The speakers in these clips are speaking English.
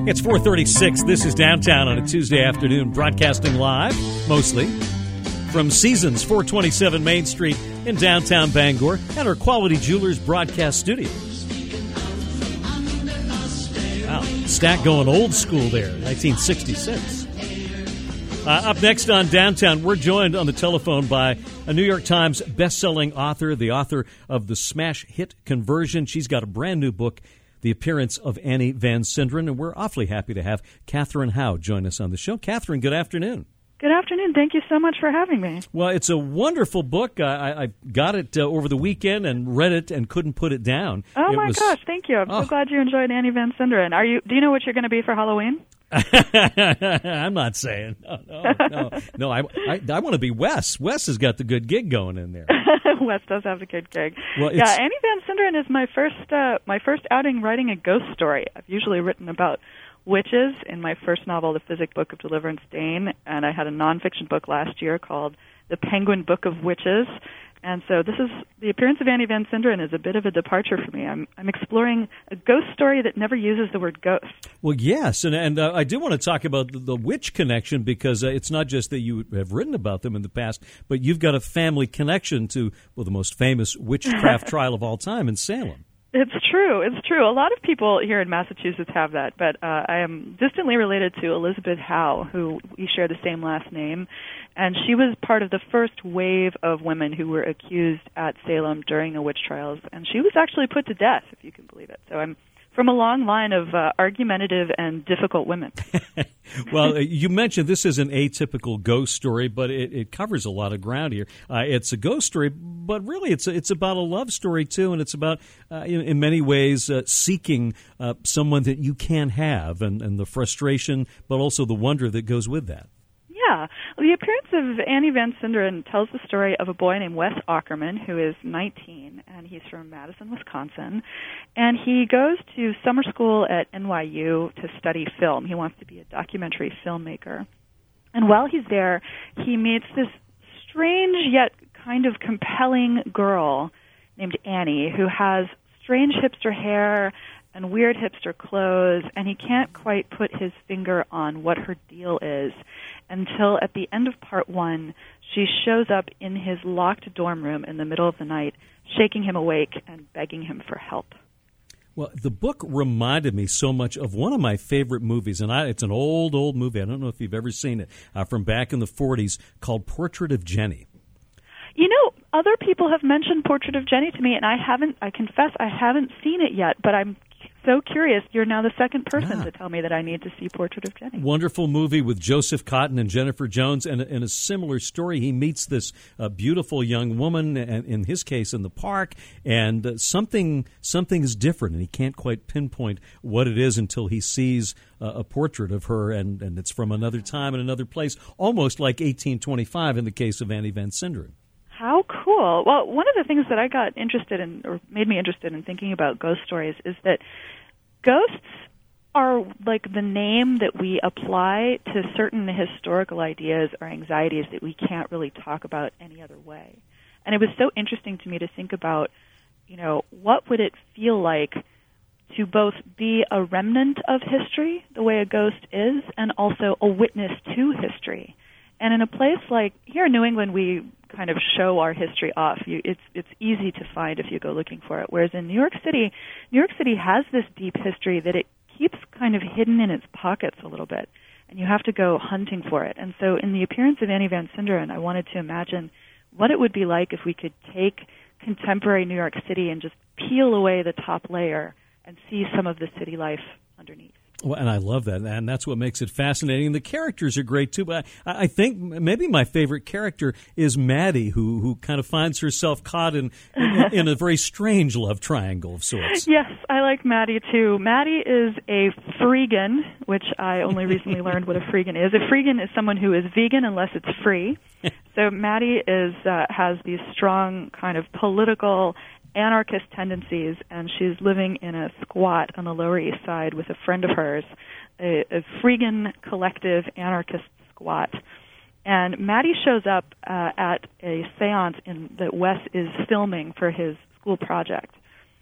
It's 4:36. This is Downtown on a Tuesday afternoon, broadcasting live, mostly, from Seasons 427 Main Street in downtown Bangor and our Quality Jewelers broadcast studio. Wow, Stack going old school there, 1966. Up next on Downtown, we're joined on the telephone by a New York Times best-selling author, the author of the smash hit Conversion. She's got a brand new book, The Appearance of Annie Van Sinderen, and we're awfully happy to have Catherine Howe join us on the show. Catherine, good afternoon. Good afternoon. Thank you so much for having me. Well, it's a wonderful book. I got it over the weekend and read it and couldn't put it down. Oh, my gosh. Thank you. I'm so glad you enjoyed Annie Van Sinderen. Do you know what you're going to be for Halloween? I'm not saying. No. I want to be Wes. Wes has got the good gig going in there. Wes does have a good gig. Well, yeah, Annie Van Sinderen is my first outing writing a ghost story. I've usually written about witches in my first novel, The Physic Book of Deliverance Dane, and I had a nonfiction book last year called The Penguin Book of Witches. And so The Appearance of Annie Van Sinderen is a bit of a departure for me. I'm exploring a ghost story that never uses the word ghost. Well, yes, and I do want to talk about the witch connection because it's not just that you have written about them in the past, but you've got a family connection to, well, the most famous witchcraft trial of all time in Salem. It's true. A lot of people here in Massachusetts have that, but I am distantly related to Elizabeth Howe, who we share the same last name, and she was part of the first wave of women who were accused at Salem during the witch trials, and she was actually put to death, if you can believe it. So I'm from a long line of argumentative and difficult women. Well, you mentioned this is an atypical ghost story, but it covers a lot of ground here. It's a ghost story, but really it's about a love story, too, and it's about, in many ways, seeking someone that you can have and the frustration, but also the wonder that goes with that. Yeah. The Appearance of Annie Van Sinderen tells the story of a boy named Wes Ackerman, who is 19, and he's from Madison, Wisconsin. And he goes to summer school at NYU to study film. He wants to be a documentary filmmaker. And while he's there, he meets this strange yet kind of compelling girl named Annie, who has strange hipster hair and weird hipster clothes, and he can't quite put his finger on what her deal is until at the end of part one, she shows up in his locked dorm room in the middle of the night, shaking him awake and begging him for help. Well, the book reminded me so much of one of my favorite movies, and it's an old movie. I don't know if you've ever seen it, from back in the 40s, called Portrait of Jenny. You know, other people have mentioned Portrait of Jenny to me, and I confess I haven't seen it yet, but I'm so curious. You're now the second person to tell me that I need to see Portrait of Jenny. Wonderful movie with Joseph Cotten and Jennifer Jones, and in a similar story, he meets this beautiful young woman, and in his case, in the park, and something is different, and he can't quite pinpoint what it is until he sees a portrait of her, and it's from another time and another place, almost like 1825 in the case of Annie Van Sinderen. How cool. Well, one of the things that I got interested in, or made me interested in thinking about ghost stories, is that ghosts are like the name that we apply to certain historical ideas or anxieties that we can't really talk about any other way. And it was so interesting to me to think about, what would it feel like to both be a remnant of history, the way a ghost is, and also a witness to history. And in a place like here in New England, we kind of show our history off. It's easy to find if you go looking for it. Whereas in New York City has this deep history that it keeps kind of hidden in its pockets a little bit, and you have to go hunting for it. And so in The Appearance of Annie Van Sinderen, I wanted to imagine what it would be like if we could take contemporary New York City and just peel away the top layer and see some of the city life underneath. Well, and I love that, and that's what makes it fascinating. The characters are great, too, but I think maybe my favorite character is Maddie, who kind of finds herself caught in a very strange love triangle of sorts. Yes, I like Maddie, too. Maddie is a freegan, which I only recently learned what a freegan is. A freegan is someone who is vegan unless it's free. So Maddie has these strong kind of political anarchist tendencies, and she's living in a squat on the Lower East Side with a friend of hers, a freegan collective anarchist squat. And Maddie shows up at a seance that Wes is filming for his school project.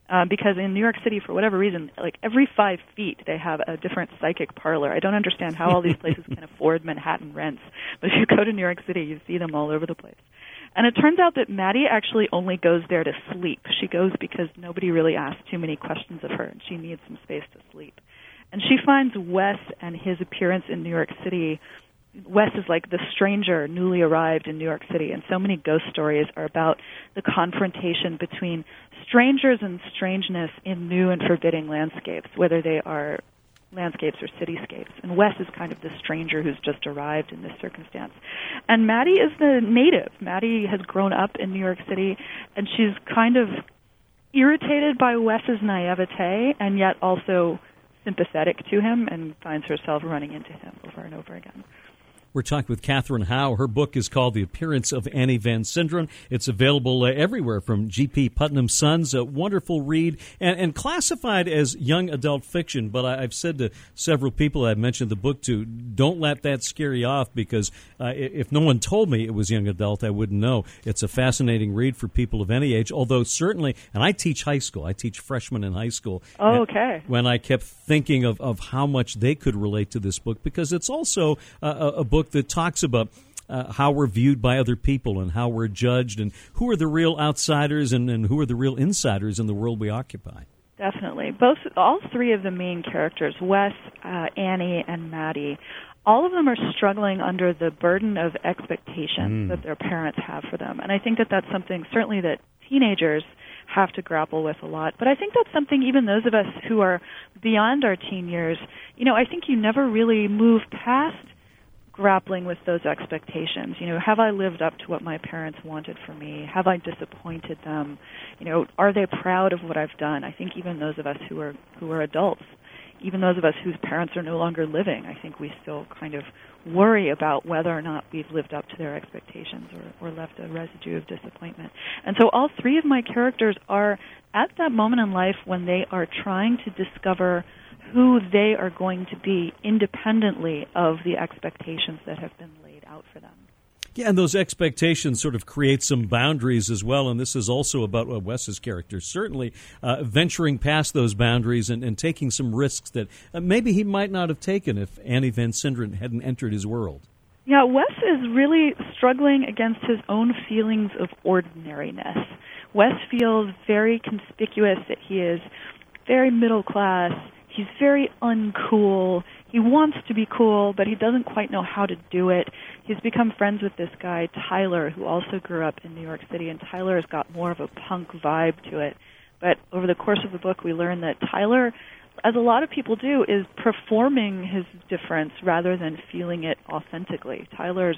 Because in New York City, for whatever reason, like every 5 feet they have a different psychic parlor. I don't understand how all these places can afford Manhattan rents, but if you go to New York City, you see them all over the place. And it turns out that Maddie actually only goes there to sleep. She goes because nobody really asks too many questions of her, and she needs some space to sleep. And she finds Wes and his appearance in New York City. Wes is like the stranger newly arrived in New York City, and so many ghost stories are about the confrontation between strangers and strangeness in new and forbidding landscapes, whether they are landscapes or cityscapes. And Wes is kind of the stranger who's just arrived in this circumstance. And Maddie is the native. Maddie has grown up in New York City, and she's kind of irritated by Wes's naivete and yet also sympathetic to him and finds herself running into him over and over again. We're talking with Katherine Howe. Her book is called The Appearance of Annie Van Sinderen. It's available everywhere from G.P. Putnam's Sons, a wonderful read, and classified as young adult fiction. But I've said to several people I've mentioned the book to, don't let that scare you off, because if no one told me it was young adult, I wouldn't know. It's a fascinating read for people of any age, although certainly, and I teach high school. I teach freshmen in high school. Oh, okay. When I kept thinking of how much they could relate to this book, because it's also a book that talks about how we're viewed by other people and how we're judged and who are the real outsiders and who are the real insiders in the world we occupy. Definitely. All three of the main characters, Wes, Annie, and Maddie, all of them are struggling under the burden of expectations that their parents have for them. And I think that that's something certainly that teenagers have to grapple with a lot. But I think that's something even those of us who are beyond our teen years, I think you never really move past grappling with those expectations. Have I lived up to what my parents wanted for me? Have I disappointed them? Are they proud of what I've done? I think even those of us who are adults, even those of us whose parents are no longer living, I think we still kind of worry about whether or not we've lived up to their expectations or left a residue of disappointment. And so all three of my characters are at that moment in life when they are trying to discover who they are going to be independently of the expectations that have been laid out for them. Yeah, and those expectations sort of create some boundaries as well, and this is also about Wes's character, certainly venturing past those boundaries and taking some risks that maybe he might not have taken if Annie Van Sinderen hadn't entered his world. Yeah, Wes is really struggling against his own feelings of ordinariness. Wes feels very conspicuous that he is very middle class. He's very uncool. He wants to be cool, but he doesn't quite know how to do it. He's become friends with this guy, Tyler, who also grew up in New York City, and Tyler has got more of a punk vibe to it. But over the course of the book, we learn that Tyler, as a lot of people do, is performing his difference rather than feeling it authentically. Tyler's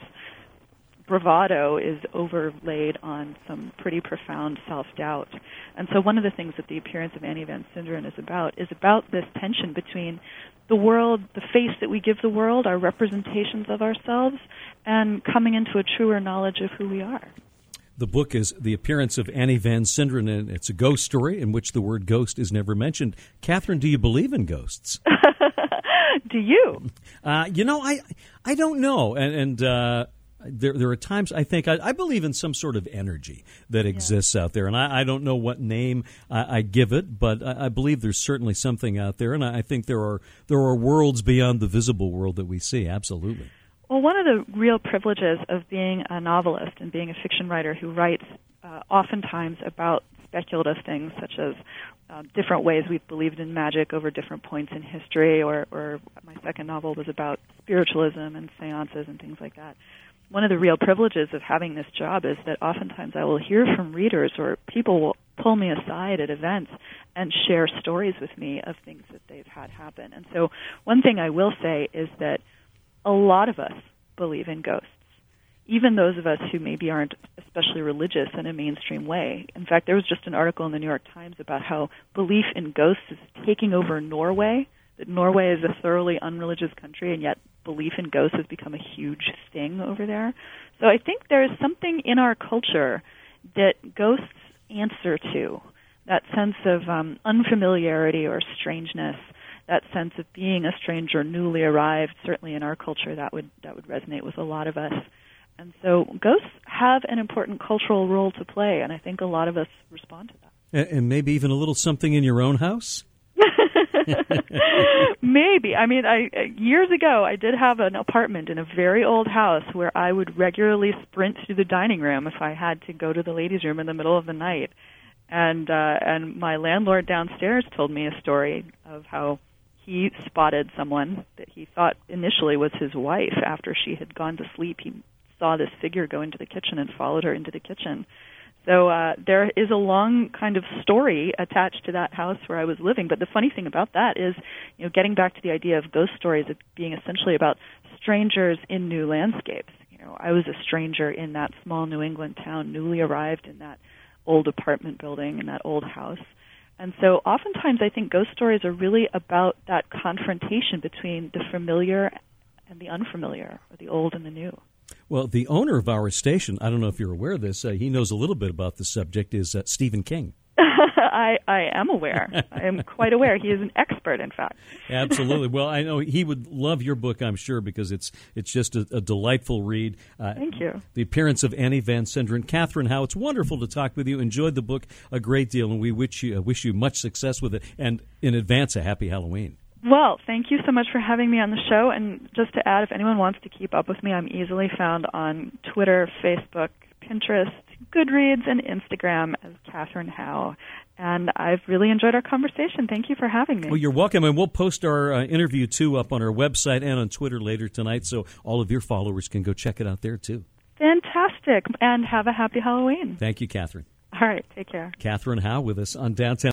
bravado is overlaid on some pretty profound self-doubt. And so one of the things that The Appearance of Annie Van Sinderen is about this tension between the world, the face that we give the world, our representations of ourselves, and coming into a truer knowledge of who we are. The book is The Appearance of Annie Van Sinderen, and it's a ghost story in which the word ghost is never mentioned. Katherine, do you believe in ghosts? Do you? I don't know, and there are times I think I believe in some sort of energy that exists out there, and I don't know what name I give it, but I believe there's certainly something out there, and I think there are worlds beyond the visible world that we see. Absolutely. Well, one of the real privileges of being a novelist and being a fiction writer who writes oftentimes about speculative things such as different ways we've believed in magic over different points in history, or my second novel was about spiritualism and seances and things like that. One of the real privileges of having this job is that oftentimes I will hear from readers, or people will pull me aside at events and share stories with me of things that they've had happen. And so one thing I will say is that a lot of us believe in ghosts, even those of us who maybe aren't especially religious in a mainstream way. In fact, there was just an article in the New York Times about how belief in ghosts is taking over Norway, that Norway is a thoroughly unreligious country, and yet belief in ghosts has become a huge thing over there. So I think there is something in our culture that ghosts answer to, that sense of unfamiliarity or strangeness, that sense of being a stranger, newly arrived. Certainly in our culture, that would resonate with a lot of us. And so ghosts have an important cultural role to play, and I think a lot of us respond to that. And maybe even a little something in your own house? Maybe. I mean, years ago, I did have an apartment in a very old house where I would regularly sprint to the dining room if I had to go to the ladies' room in the middle of the night. And my landlord downstairs told me a story of how he spotted someone that he thought initially was his wife. After she had gone to sleep, he saw this figure go into the kitchen and followed her into the kitchen. So there is a long kind of story attached to that house where I was living. But the funny thing about that is, getting back to the idea of ghost stories as being essentially about strangers in new landscapes. I was a stranger in that small New England town, newly arrived in that old apartment building, in that old house. And so oftentimes I think ghost stories are really about that confrontation between the familiar and the unfamiliar, or the old and the new. Well, the owner of our station, I don't know if you're aware of this, he knows a little bit about the subject, is Stephen King. I am aware. I am quite aware. He is an expert, in fact. Absolutely. Well, I know he would love your book, I'm sure, because it's just a delightful read. Thank you. The appearance of Annie Van Sinderen. Catherine Howe, it's wonderful to talk with you. Enjoyed the book a great deal, and we wish you much success with it, and in advance, a happy Halloween. Well, thank you so much for having me on the show. And just to add, if anyone wants to keep up with me, I'm easily found on Twitter, Facebook, Pinterest, Goodreads, and Instagram as Catherine Howe. And I've really enjoyed our conversation. Thank you for having me. Well, you're welcome. And we'll post our interview, too, up on our website and on Twitter later tonight, so all of your followers can go check it out there, too. Fantastic. And have a happy Halloween. Thank you, Catherine. All right. Take care. Catherine Howe with us on Downtown.